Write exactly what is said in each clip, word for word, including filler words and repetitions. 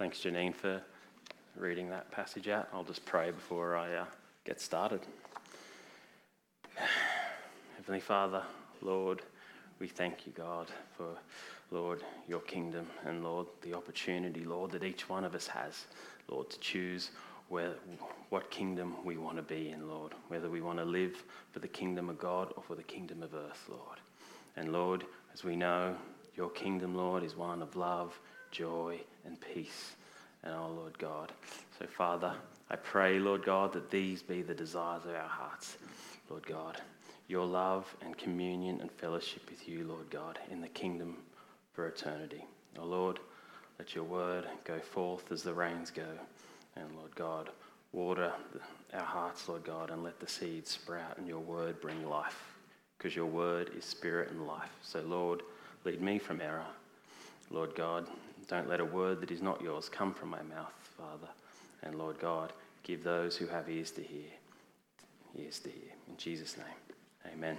Thanks, Janine, for reading that passage out. I'll just pray before I uh, get started. Heavenly Father, Lord, we thank you, God, for, Lord, your kingdom and, Lord, the opportunity, Lord, that each one of us has, Lord, to choose where, what kingdom we want to be in, Lord, whether we want to live for the kingdom of God or for the kingdom of earth, Lord. And, Lord, as we know, your kingdom, Lord, is one of love, joy, and peace. And, oh, Lord God, so, Father, I pray, Lord God, that these be the desires of our hearts, Lord God. Your love and communion and fellowship with you, Lord God, in the kingdom for eternity. Oh, Lord, let your word go forth as the rains go. And, Lord God, water our hearts, Lord God, and let the seeds sprout and your word bring life, because your word is spirit and life. So, Lord, lead me from error. Lord God, don't let a word that is not yours come from my mouth, Father. And, Lord God, give those who have ears to hear, ears to hear. In Jesus' name, amen.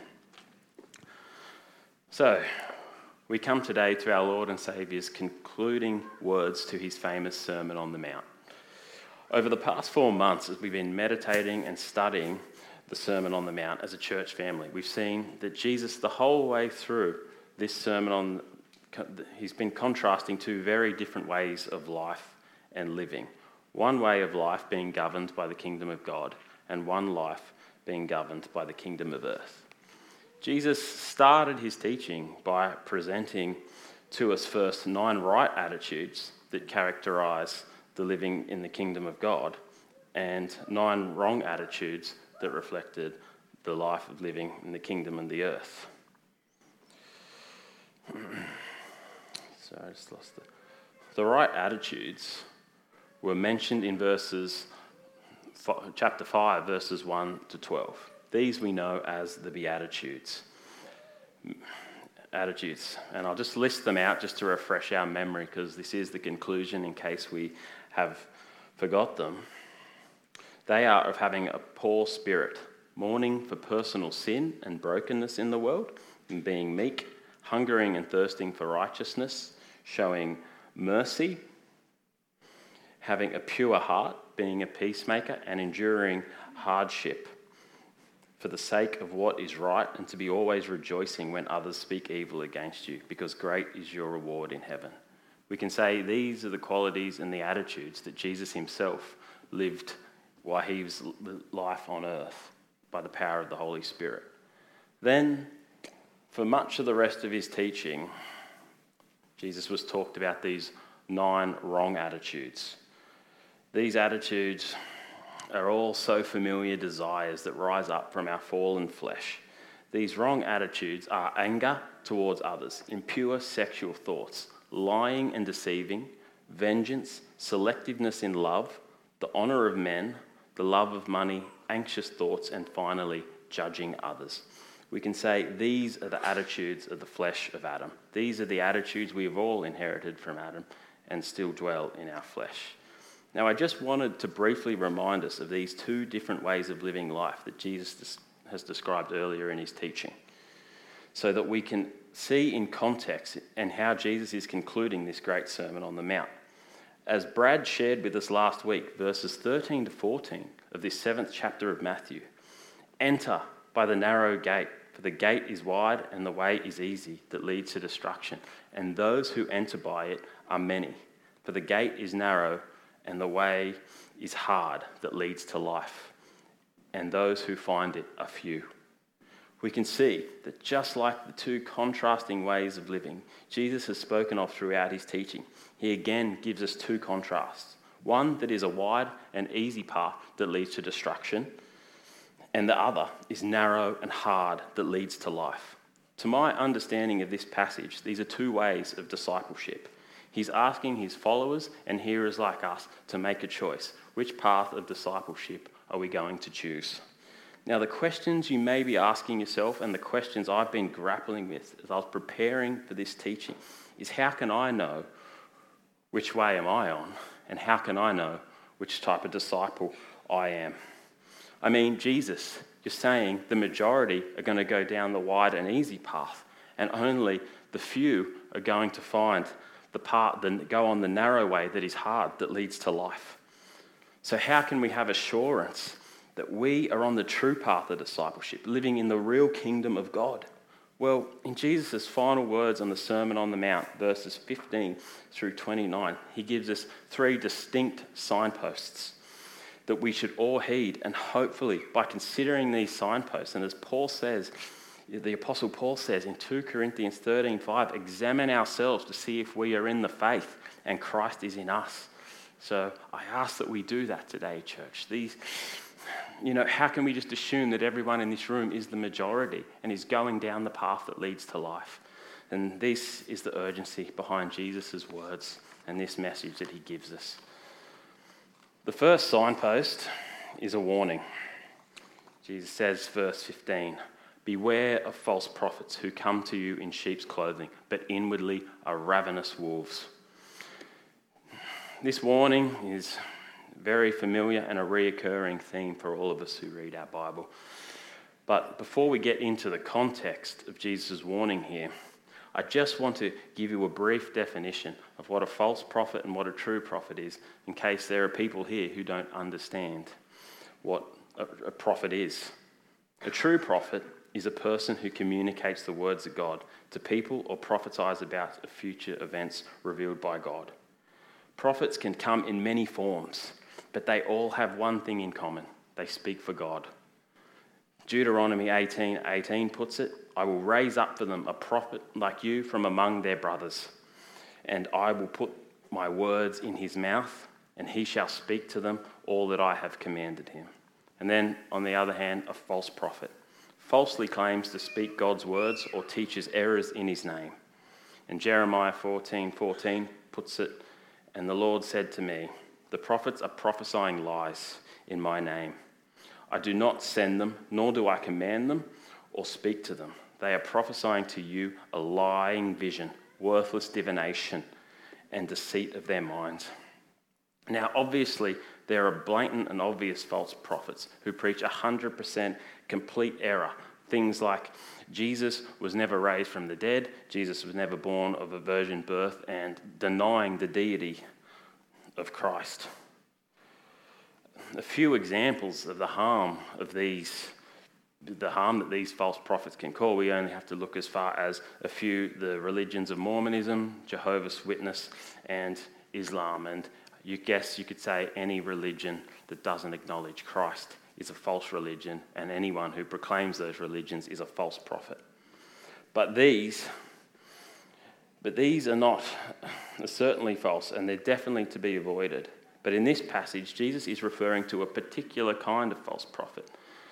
So, we come today to our Lord and Saviour's concluding words to his famous Sermon on the Mount. Over the past four months, as we've been meditating and studying the Sermon on the Mount as a church family, we've seen that Jesus, the whole way through this sermon on, he's been contrasting two very different ways of life and living. One way of life being governed by the kingdom of God, and one life being governed by the kingdom of earth. Jesus started his teaching by presenting to us first nine right attitudes that characterize the living in the kingdom of God, and nine wrong attitudes that reflected the life of living in the kingdom and the earth. So I just lost it. The right attitudes were mentioned in verses, chapter five, verses one to twelve. These we know as the Beatitudes. Attitudes. And I'll just list them out just to refresh our memory, because this is the conclusion in case we have forgot them. They are of having a poor spirit, mourning for personal sin and brokenness in the world, and being meek, hungering and thirsting for righteousness, showing mercy, having a pure heart, being a peacemaker, and enduring hardship for the sake of what is right, and to be always rejoicing when others speak evil against you, because great is your reward in heaven. We can say these are the qualities and the attitudes that Jesus himself lived while he was life on earth by the power of the Holy Spirit. Then, for much of the rest of his teaching, Jesus was talked about these nine wrong attitudes. These attitudes are all so familiar desires that rise up from our fallen flesh. These wrong attitudes are anger towards others, impure sexual thoughts, lying and deceiving, vengeance, selectiveness in love, the honour of men, the love of money, anxious thoughts, and finally, judging others. We can say these are the attitudes of the flesh of Adam. These are the attitudes we have all inherited from Adam and still dwell in our flesh. Now, I just wanted to briefly remind us of these two different ways of living life that Jesus has described earlier in his teaching, so that we can see in context and how Jesus is concluding this great Sermon on the Mount. As Brad shared with us last week, verses thirteen to fourteen of this seventh chapter of Matthew, enter by the narrow gate, for the gate is wide and the way is easy that leads to destruction, and those who enter by it are many. For the gate is narrow and the way is hard that leads to life, and those who find it are few. We can see that just like the two contrasting ways of living Jesus has spoken of throughout his teaching, he again gives us two contrasts. One that is a wide and easy path that leads to destruction, and the other is narrow and hard that leads to life. To my understanding of this passage, these are two ways of discipleship. He's asking his followers and hearers like us to make a choice. Which path of discipleship are we going to choose? Now, the questions you may be asking yourself, and the questions I've been grappling with as I was preparing for this teaching, is how can I know which way am I on, and how can I know which type of disciple I am? I mean, Jesus, you're saying the majority are going to go down the wide and easy path, and only the few are going to find the path, the, go on the narrow way that is hard, that leads to life. So how can we have assurance that we are on the true path of discipleship, living in the real kingdom of God? Well, in Jesus' final words on the Sermon on the Mount, verses fifteen through twenty-nine, he gives us three distinct signposts that we should all heed. And hopefully, by considering these signposts, and as Paul says, the Apostle Paul says in two Corinthians thirteen five, examine ourselves to see if we are in the faith and Christ is in us. So I ask that we do that today, church. These, you know, how can we just assume that everyone in this room is the majority and is going down the path that leads to life? And this is the urgency behind Jesus' words and this message that he gives us. The first signpost is a warning. Jesus says, verse fifteen, beware of false prophets who come to you in sheep's clothing, but inwardly are ravenous wolves. This warning is very familiar and a reoccurring theme for all of us who read our Bible. But before we get into the context of Jesus' warning here, I just want to give you a brief definition of what a false prophet and what a true prophet is, in case there are people here who don't understand what a, a prophet is. A true prophet is a person who communicates the words of God to people or prophesies about future events revealed by God. Prophets can come in many forms, but they all have one thing in common. They speak for God. Deuteronomy eighteen eighteen puts it, I will raise up for them a prophet like you from among their brothers, and I will put my words in his mouth, and he shall speak to them all that I have commanded him. And then, on the other hand, a false prophet falsely claims to speak God's words or teaches errors in his name. And Jeremiah fourteen fourteen puts it, and the Lord said to me, the prophets are prophesying lies in my name. I do not send them, nor do I command them or speak to them. They are prophesying to you a lying vision, worthless divination, and deceit of their minds. Now, obviously, there are blatant and obvious false prophets who preach one hundred percent complete error. Things like Jesus was never raised from the dead, Jesus was never born of a virgin birth, and denying the deity of Christ. A few examples of the harm of these, the harm that these false prophets can cause. We only have to look as far as a few, the religions of Mormonism, Jehovah's Witness, and Islam. And you guess you could say any religion that doesn't acknowledge Christ is a false religion, and anyone who proclaims those religions is a false prophet. But these, but these are not are certainly false, and they're definitely to be avoided. But in this passage, Jesus is referring to a particular kind of false prophet,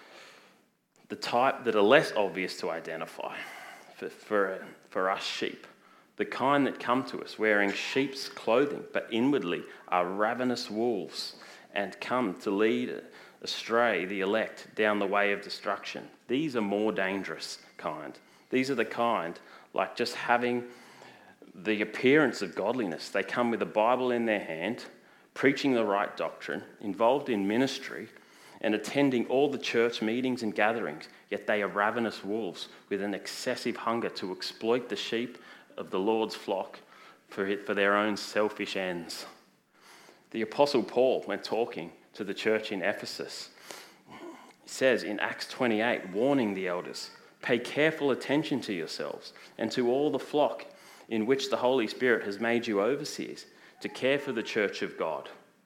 the type that are less obvious to identify for, for, for us sheep, the kind that come to us wearing sheep's clothing, but inwardly are ravenous wolves and come to lead astray the elect down the way of destruction. These are more dangerous kind. These are the kind, like just having the appearance of godliness. They come with a Bible in their hand, preaching the right doctrine, involved in ministry, and attending all the church meetings and gatherings, yet they are ravenous wolves with an excessive hunger to exploit the sheep of the Lord's flock for, it, for their own selfish ends. The Apostle Paul, when talking to the church in Ephesus, says in Acts twenty-eight, warning the elders, pay careful attention to yourselves and to all the flock in which the Holy Spirit has made you overseers, to care for the church of God,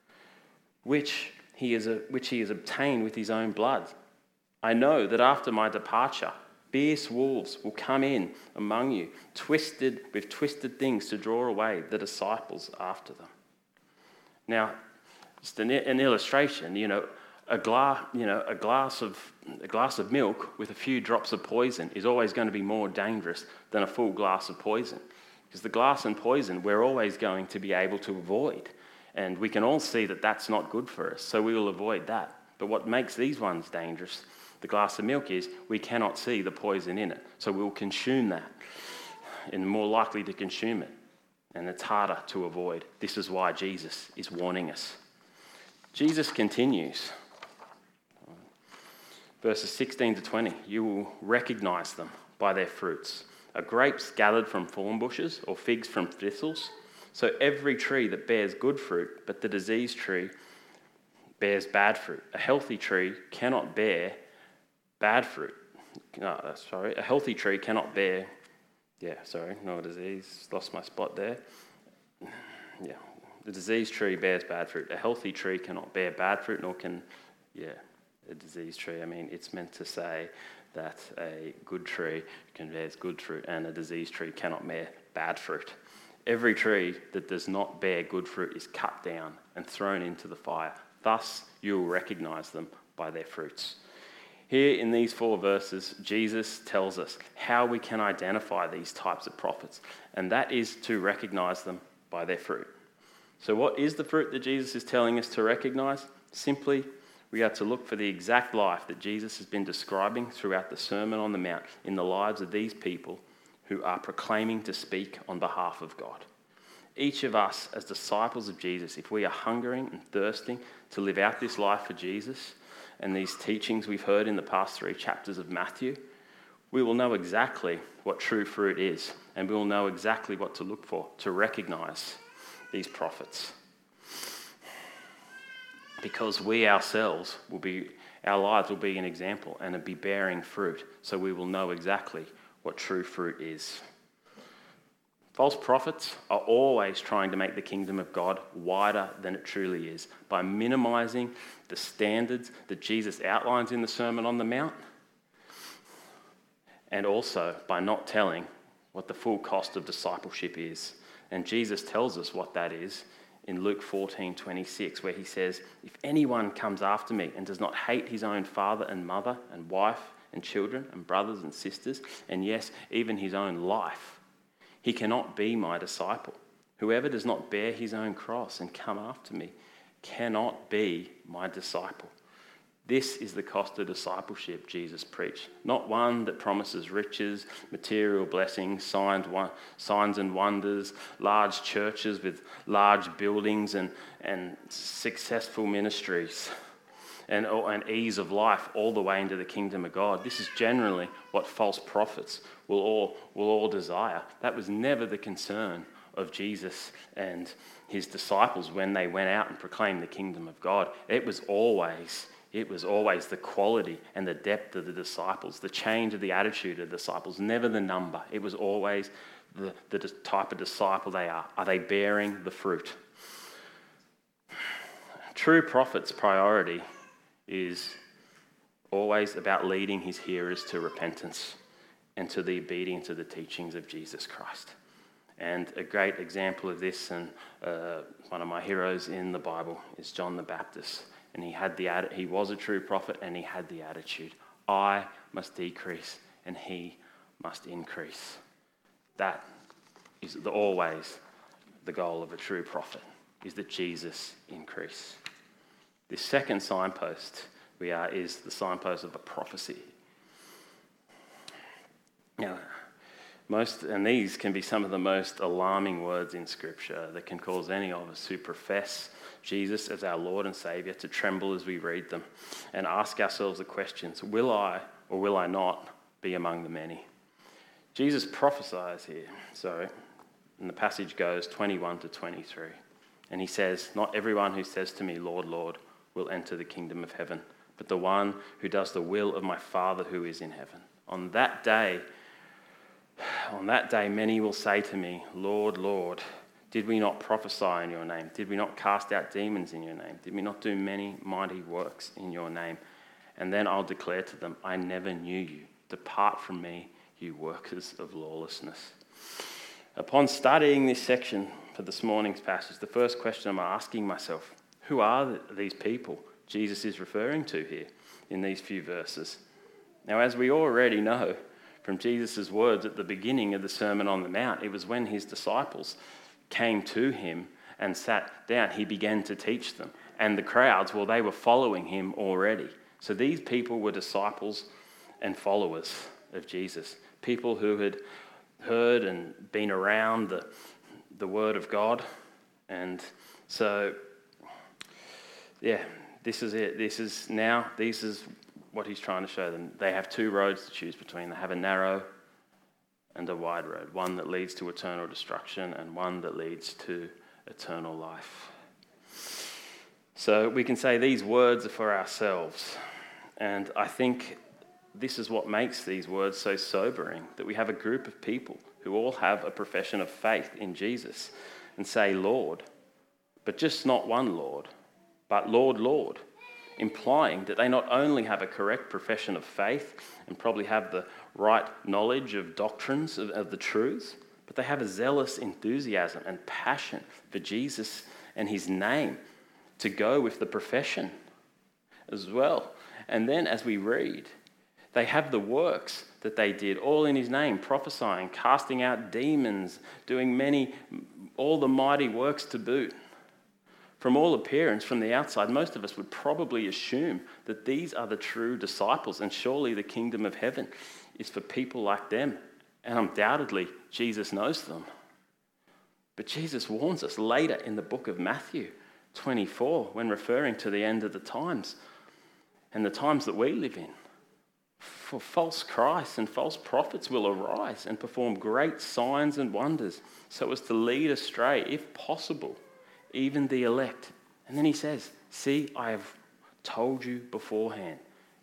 which he, is a, which he has obtained with his own blood. I know that after my departure, fierce wolves will come in among you, twisted with twisted things to draw away the disciples after them. Now, just an, an illustration, you know, a glass, you know, a glass of a glass of milk with a few drops of poison is always going to be more dangerous than a full glass of poison. Because the glass and poison, we're always going to be able to avoid. And we can all see that that's not good for us, so we will avoid that. But what makes these ones dangerous, the glass of milk, is we cannot see the poison in it. So we'll consume that and more likely to consume it. And it's harder to avoid. This is why Jesus is warning us. Jesus continues. Verses sixteen to twenty, you will recognize them by their fruits. Are grapes gathered from thorn bushes or figs from thistles? So every tree that bears good fruit, but the diseased tree bears bad fruit. A healthy tree cannot bear bad fruit. No, sorry, a healthy tree cannot bear, yeah, sorry, no disease, lost my spot there. Yeah, the diseased tree bears bad fruit. A healthy tree cannot bear bad fruit, nor can, yeah, a diseased tree. I mean, it's meant to say that a good tree can bear good fruit and a diseased tree cannot bear bad fruit. Every tree that does not bear good fruit is cut down and thrown into the fire. Thus, you will recognize them by their fruits. Here in these four verses, Jesus tells us how we can identify these types of prophets, and that is to recognize them by their fruit. So what is the fruit that Jesus is telling us to recognize? Simply, we are to look for the exact life that Jesus has been describing throughout the Sermon on the Mount in the lives of these people who are proclaiming to speak on behalf of God. Each of us as disciples of Jesus, if we are hungering and thirsting to live out this life for Jesus and these teachings we've heard in the past three chapters of Matthew, we will know exactly what true fruit is, and we will know exactly what to look for to recognize these prophets. Because we ourselves will be, our lives will be an example and be bearing fruit, so we will know exactly what true fruit is. False prophets are always trying to make the kingdom of God wider than it truly is by minimizing the standards that Jesus outlines in the Sermon on the Mount, and also by not telling what the full cost of discipleship is. And Jesus tells us what that is in Luke fourteen twenty-six, where he says, "If anyone comes after me and does not hate his own father and mother and wife and children and brothers and sisters, and yes, even his own life, he cannot be my disciple. Whoever does not bear his own cross and come after me cannot be my disciple." This is the cost of discipleship Jesus preached, not one that promises riches, material blessings, signs and wonders, large churches with large buildings and, and successful ministries, and, and ease of life all the way into the kingdom of God. This is generally what false prophets will all, will all desire. That was never the concern of Jesus and his disciples when they went out and proclaimed the kingdom of God. It was always, it was always the quality and the depth of the disciples, the change of the attitude of the disciples, never the number. It was always the, the type of disciple they are. Are they bearing the fruit? True prophet's priority is always about leading his hearers to repentance and to the obedience of the teachings of Jesus Christ. And a great example of this, and uh, one of my heroes in the Bible, is John the Baptist. And he had the he was a true prophet, and he had the attitude, "I must decrease and he must increase." That is the, always the goal of a true prophet, is that Jesus increase. This second signpost we are is the signpost of a prophecy. Now, most, and these can be some of the most alarming words in Scripture that can cause any of us who profess Jesus as our Lord and Saviour to tremble as we read them and ask ourselves the questions, will I or will I not be among the many? Jesus prophesies here, so, and the passage goes twenty-one to twenty-three, and he says, "Not everyone who says to me, 'Lord, Lord,' will enter the kingdom of heaven, but the one who does the will of my Father who is in heaven. On that day, on that day, many will say to me, 'Lord, Lord, did we not prophesy in your name? Did we not cast out demons in your name? Did we not do many mighty works in your name?' And then I'll declare to them, 'I never knew you. Depart from me, you workers of lawlessness.'" Upon studying this section for this morning's passage, the first question I'm asking myself, who are these people Jesus is referring to here in these few verses? Now, as we already know from Jesus' words at the beginning of the Sermon on the Mount, it was when his disciples came to him and sat down, he began to teach them. And the crowds, well, they were following him already. So these people were disciples and followers of Jesus, people who had heard and been around the, the word of God. And so, yeah, this is it. This is now, this is what he's trying to show them. They have two roads to choose between. They have a narrow and a wide road, one that leads to eternal destruction and one that leads to eternal life. So we can say these words are for ourselves. And I think this is what makes these words so sobering, that we have a group of people who all have a profession of faith in Jesus and say, Lord, but just not one Lord, but Lord, Lord, implying that they not only have a correct profession of faith and probably have the right knowledge of doctrines of, of the truths, but they have a zealous enthusiasm and passion for Jesus and his name to go with the profession as well. And then as we read, they have the works that they did, all in his name, prophesying, casting out demons, doing many, all the mighty works to boot. From all appearance, from the outside, most of us would probably assume that these are the true disciples, and surely the kingdom of heaven is for people like them. And undoubtedly, Jesus knows them. But Jesus warns us later in the book of Matthew twenty-four, when referring to the end of the times and the times that we live in. For false Christs and false prophets will arise and perform great signs and wonders so as to lead astray, if possible, even the elect. And then he says, see, I have told you beforehand.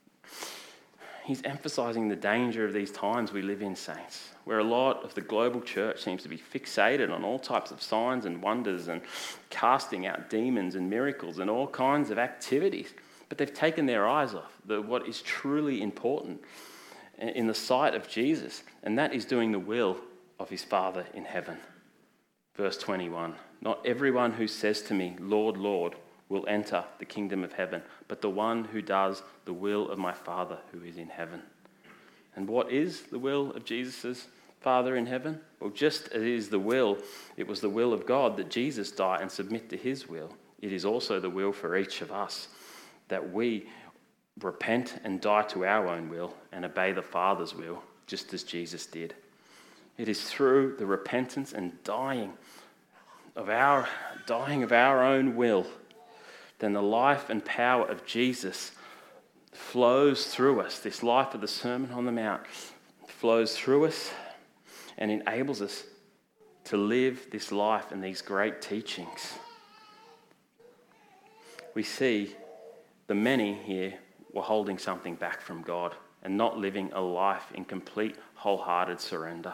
He's emphasizing the danger of these times we live in, saints, where a lot of the global church seems to be fixated on all types of signs and wonders and casting out demons and miracles and all kinds of activities. But they've taken their eyes off the, what is truly important in the sight of Jesus, and that is doing the will of his Father in heaven. Verse twenty-one, not everyone who says to me, Lord, Lord, will enter the kingdom of heaven, but the one who does the will of my Father who is in heaven. And what is the will of Jesus' Father in heaven? Well, just as it is the will, it was the will of God that Jesus die and submit to his will. It is also the will for each of us that we repent and die to our own will and obey the Father's will, just as Jesus did. It is through the repentance and dying of our dying of our own will, then the life and power of Jesus flows through us. This life of the Sermon on the Mount flows through us and enables us to live this life and these great teachings. We see the many here were holding something back from God and not living a life in complete, wholehearted surrender.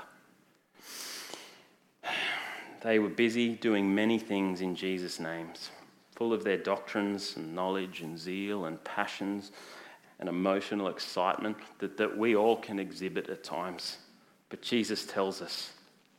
They were busy doing many things in Jesus' names, full of their doctrines and knowledge and zeal and passions and emotional excitement that, that we all can exhibit at times. But Jesus tells us,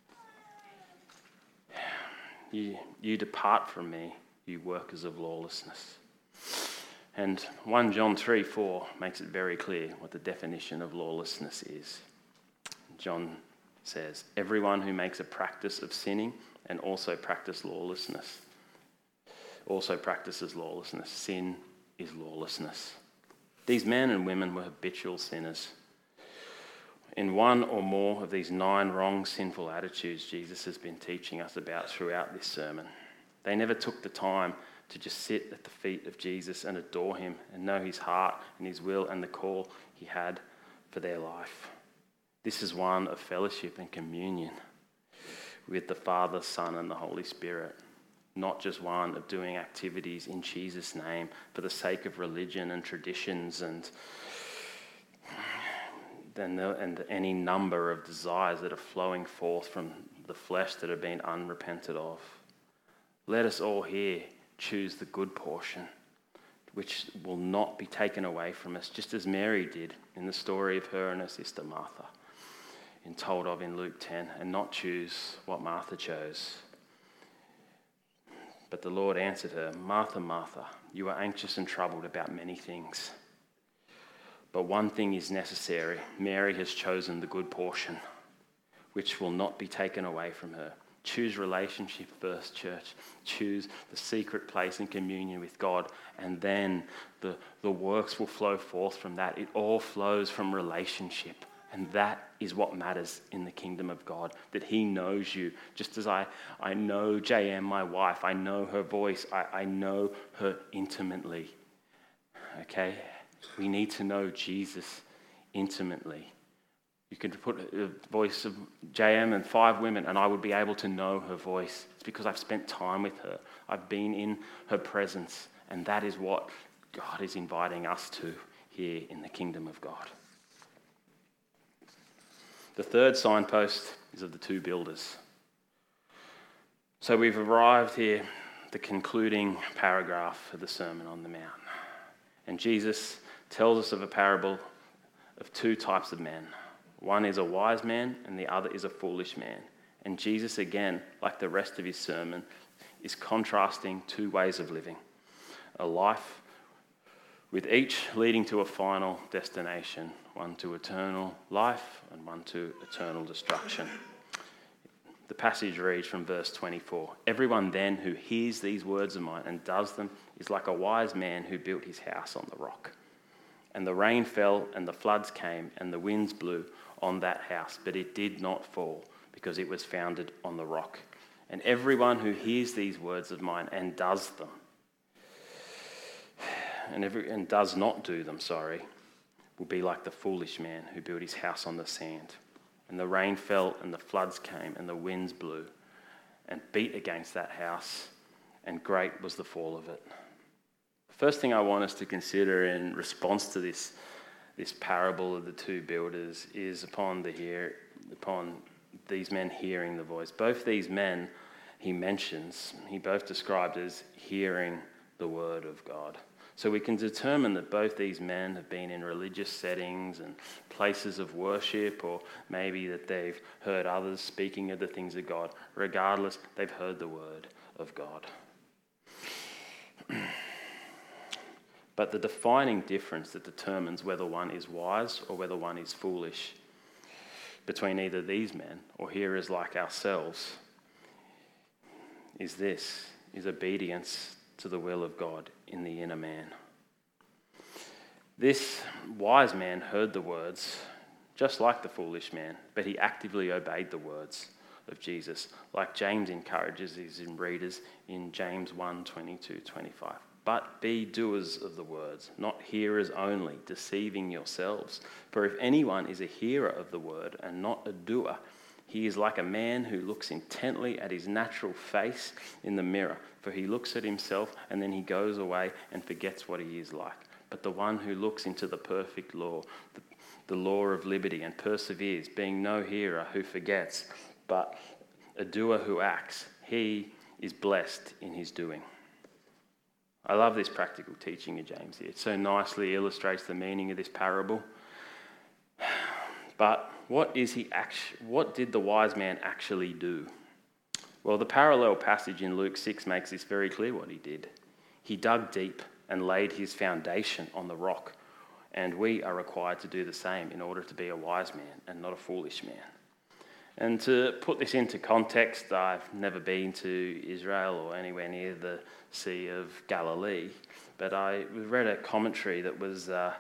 you, you depart from me, you workers of lawlessness. And First John three four makes it very clear what the definition of lawlessness is. John says, everyone who makes a practice of sinning and also practice lawlessness, also practices lawlessness. Sin is lawlessness. These men and women were habitual sinners. In one or more of these nine wrong, sinful attitudes Jesus has been teaching us about throughout this sermon, they never took the time to just sit at the feet of Jesus and adore him and know his heart and his will and the call he had for their life. This is one of fellowship and communion with the Father, Son, and the Holy Spirit, not just one of doing activities in Jesus' name for the sake of religion and traditions and, and, and any number of desires that are flowing forth from the flesh that have been unrepented of. Let us all here choose the good portion, which will not be taken away from us, just as Mary did in the story of her and her sister Martha, and told of in Luke ten, and not choose what Martha chose. But the Lord answered her, Martha, Martha, you are anxious and troubled about many things. But one thing is necessary. Mary has chosen the good portion, which will not be taken away from her. Choose relationship first, church. Choose the secret place in communion with God, and then the, the works will flow forth from that. It all flows from relationship, and that is what matters in the kingdom of God, that he knows you. Just as I, I know J M, my wife, I know her voice, I, I know her intimately. Okay? We need to know Jesus intimately. You could put the voice of J M and five women, and I would be able to know her voice. It's because I've spent time with her. I've been in her presence, and that is what God is inviting us to here in the kingdom of God. The third signpost is of the two builders. So we've arrived here, the concluding paragraph of the Sermon on the Mount. And Jesus tells us of a parable of two types of men. One is a wise man and the other is a foolish man. And Jesus, again, like the rest of his sermon, is contrasting two ways of living. A life with each leading to a final destination, one to eternal life and one to eternal destruction. The passage reads from verse twenty-four. Everyone then who hears these words of mine and does them is like a wise man who built his house on the rock. And the rain fell and the floods came and the winds blew on that house, but it did not fall because it was founded on the rock. And everyone who hears these words of mine and does them, and, every, and does not do them, sorry, will be like the foolish man who built his house on the sand. And the rain fell and the floods came and the winds blew and beat against that house, and great was the fall of it. The first thing I want us to consider in response to this, this parable of the two builders is upon the hear, upon these men hearing the voice. Both these men he mentions, he both described as hearing the word of God. So we can determine that both these men have been in religious settings and places of worship, or maybe that they've heard others speaking of the things of God. Regardless, they've heard the word of God. But the defining difference that determines whether one is wise or whether one is foolish between either these men or hearers like ourselves is this, is obedience to the will of God in the inner man. This wise man heard the words, just like the foolish man, but he actively obeyed the words of Jesus, like James encourages his readers in James one, twenty-two, twenty-five. But be doers of the words, not hearers only, deceiving yourselves. For if anyone is a hearer of the word and not a doer, he is like a man who looks intently at his natural face in the mirror. For he looks at himself and then he goes away and forgets what he is like. But the one who looks into the perfect law, the, the law of liberty, and perseveres, being no hearer who forgets, but a doer who acts, he is blessed in his doing. I love this practical teaching of James here. It so nicely illustrates the meaning of this parable. But what is he actu- what did the wise man actually do? Well, the parallel passage in Luke six makes this very clear what he did. He dug deep and laid his foundation on the rock, and we are required to do the same in order to be a wise man and not a foolish man. And to put this into context, I've never been to Israel or anywhere near the Sea of Galilee, but I read a commentary that was uh,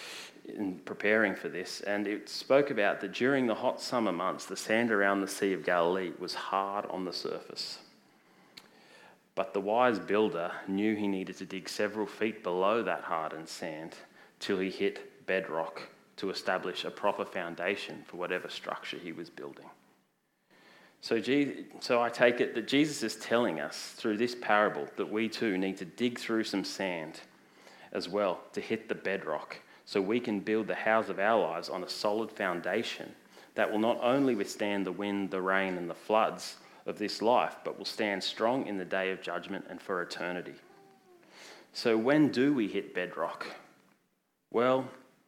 in preparing for this, and it spoke about that during the hot summer months, the sand around the Sea of Galilee was hard on the surface. But the wise builder knew he needed to dig several feet below that hardened sand till he hit bedrock to establish a proper foundation for whatever structure he was building. So, Je- so I take it that Jesus is telling us through this parable that we too need to dig through some sand as well to hit the bedrock so we can build the house of our lives on a solid foundation that will not only withstand the wind, the rain, and the floods of this life, but will stand strong in the day of judgment and for eternity. So when do we hit bedrock? Well,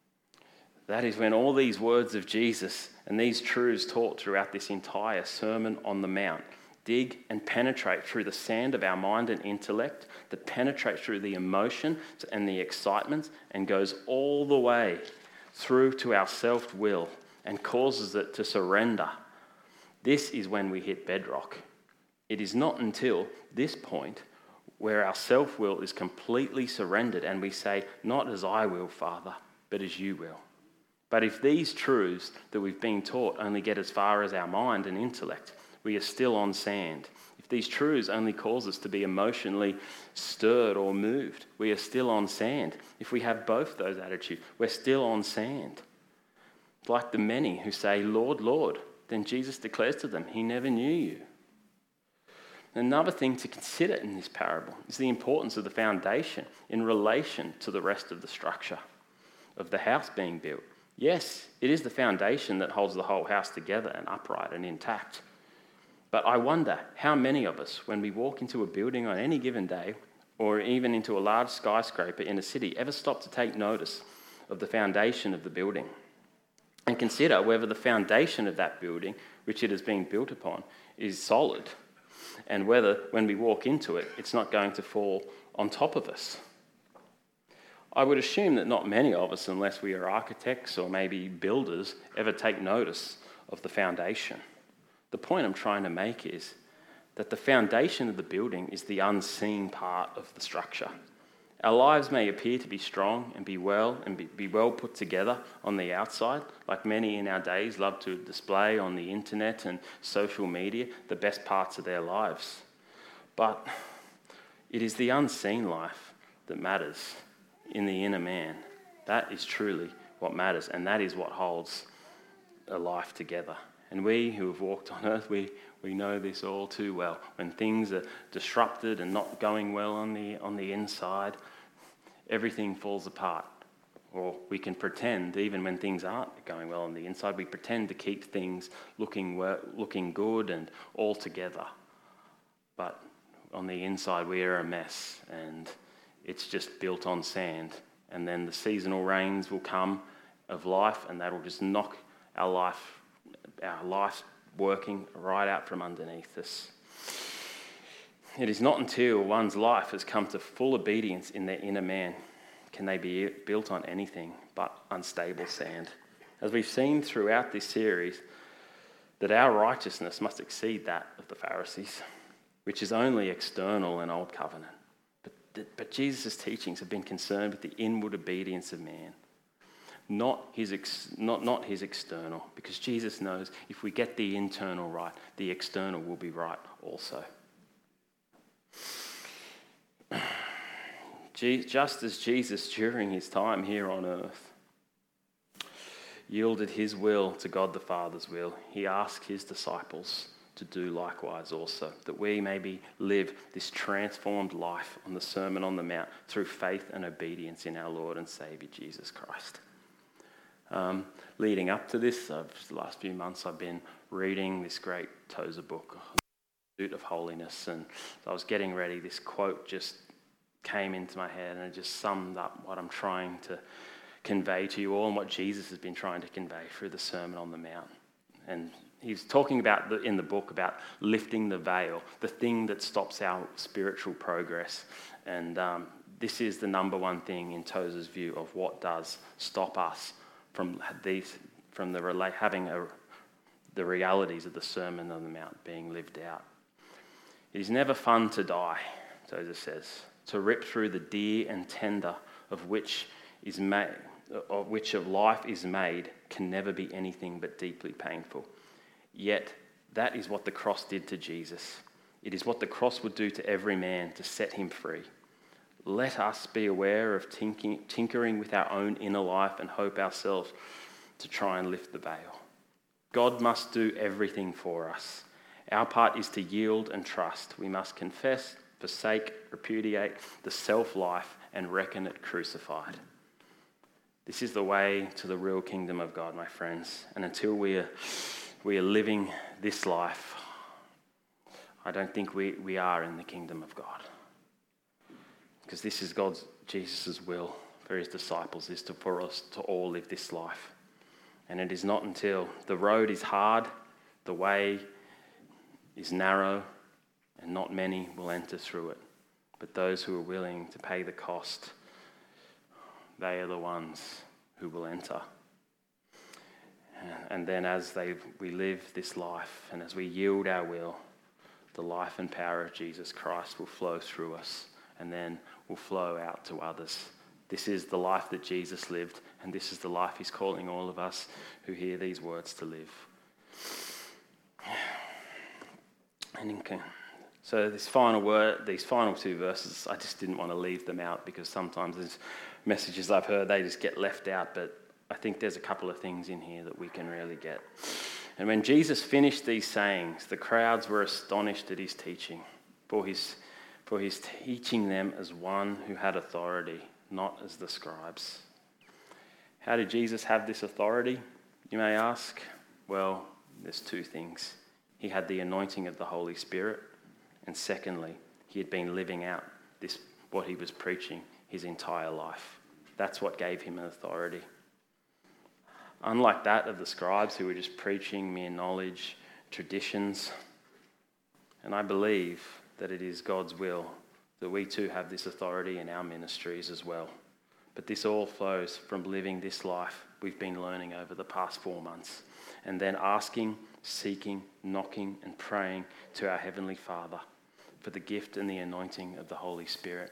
that is when all these words of Jesus and these truths taught throughout this entire Sermon on the Mount dig and penetrate through the sand of our mind and intellect, that penetrates through the emotion and the excitement and goes all the way through to our self-will and causes it to surrender. This is when we hit bedrock. It is not until this point where our self-will is completely surrendered and we say, not as I will, Father, but as you will. But if these truths that we've been taught only get as far as our mind and intellect, we are still on sand. If these truths only cause us to be emotionally stirred or moved, we are still on sand. If we have both those attitudes, we're still on sand. like the many who say, Lord, Lord. Then Jesus declares to them, he never knew you. Another thing to consider in this parable is the importance of the foundation in relation to the rest of the structure of the house being built. Yes, it is the foundation that holds the whole house together and upright and intact. But I wonder how many of us, when we walk into a building on any given day, or even into a large skyscraper in a city, ever stop to take notice of the foundation of the building and consider whether the foundation of that building, which it has been built upon, is solid, and whether when we walk into it, it's not going to fall on top of us. I would assume that not many of us, unless we are architects or maybe builders, ever take notice of the foundation. The point I'm trying to make is that the foundation of the building is the unseen part of the structure. Our lives may appear to be strong and be well and be, be well put together on the outside, like many in our days love to display on the internet and social media the best parts of their lives. But it is the unseen life that matters in the inner man. That is truly what matters, and that is what holds a life together. And we who have walked on earth, we, we know this all too well. When things are disrupted and not going well on the on the inside, everything falls apart. Or we can pretend, even when things aren't going well on the inside, we pretend to keep things looking looking good and all together. But on the inside, we are a mess, and it's just built on sand. And then the seasonal rains will come of life, and that'll just knock our life our life working right out from underneath us. It is not until one's life has come to full obedience in their inner man can they be built on anything but unstable sand. As we've seen throughout this series, that our righteousness must exceed that of the Pharisees, which is only external and old covenant. But, but Jesus' teachings have been concerned with the inward obedience of man. Not his ex, not, not his external, because Jesus knows if we get the internal right, the external will be right also. Just as Jesus, during his time here on earth, yielded his will to God the Father's will, he asked his disciples to do likewise also, that we may be, live this transformed life on the Sermon on the Mount through faith and obedience in our Lord and Saviour Jesus Christ. Um, leading up to this, uh, the last few months I've been reading this great Tozer book, The Pursuit of Holiness, and I was getting ready, this quote just came into my head and it just summed up what I'm trying to convey to you all and what Jesus has been trying to convey through the Sermon on the Mount. And he's talking about the, in the book about lifting the veil, the thing that stops our spiritual progress. And um, this is the number one thing in Tozer's view of what does stop us from these, from the having a, the realities of the Sermon on the Mount being lived out. It is never fun to die, Tozer says, to rip through the dear and tender of which is made, of which of life is made, can never be anything but deeply painful. Yet that is what the cross did to Jesus. It is what the cross would do to every man to set him free. Let us be aware of tinking, tinkering with our own inner life and hope ourselves to try and lift the veil. God must do everything for us. Our part is to yield and trust. We must confess, forsake, repudiate the self-life and reckon it crucified. This is the way to the real kingdom of God, my friends. And until we are, we are living this life, I don't think we, we are in the kingdom of God. Because this is God's, Jesus' will for his disciples, is to, for us to all live this life. And it is not until the road is hard, the way is narrow, and not many will enter through it. But those who are willing to pay the cost, they are the ones who will enter. And then as they we live this life, and as we yield our will, the life and power of Jesus Christ will flow through us, and then will flow out to others. This is the life that Jesus lived, and this is the life he's calling all of us who hear these words to live. And in, so this final word, these final two verses, I just didn't want to leave them out, because sometimes there's messages I've heard, they just get left out, but I think there's a couple of things in here that we can really get. And when Jesus finished these sayings, the crowds were astonished at his teaching, for his, for his teaching them as one who had authority, not as the scribes. How did Jesus have this authority, you may ask? Well, there's two things. He had the anointing of the Holy Spirit, and secondly, he had been living out this what he was preaching his entire life. That's what gave him authority. Unlike that of the scribes who were just preaching mere knowledge, traditions, and I believe that it is God's will that we too have this authority in our ministries as well. But this all flows from living this life we've been learning over the past four months, and then asking, seeking, knocking, and praying to our Heavenly Father for the gift and the anointing of the Holy Spirit.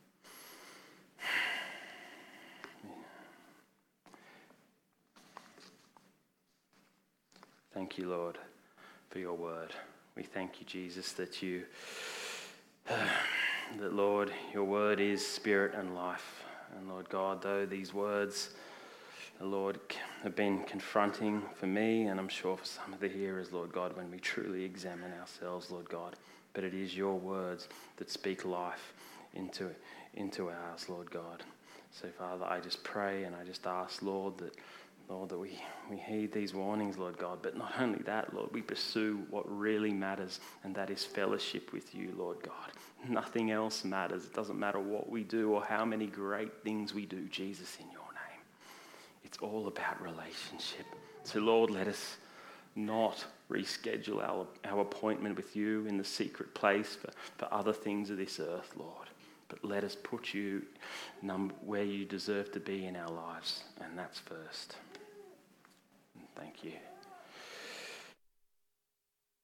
Thank you, Lord, for your word. We thank you, Jesus, that you, that, Lord, your word is spirit and life. And Lord God, though these words, Lord, have been confronting for me, and I'm sure for some of the hearers, Lord God, when we truly examine ourselves, Lord God, but it is your words that speak life into, into ours, Lord God. So, Father, I just pray and I just ask, Lord, that Lord, that we, we heed these warnings, Lord God, but not only that, Lord, we pursue what really matters, and that is fellowship with you, Lord God. Nothing else matters. It doesn't matter what we do or how many great things we do, Jesus, in your name. It's all about relationship. So, Lord, let us not reschedule our, our appointment with you in the secret place for, for other things of this earth, Lord. But let us put you num- where you deserve to be in our lives, and that's first. Thank you.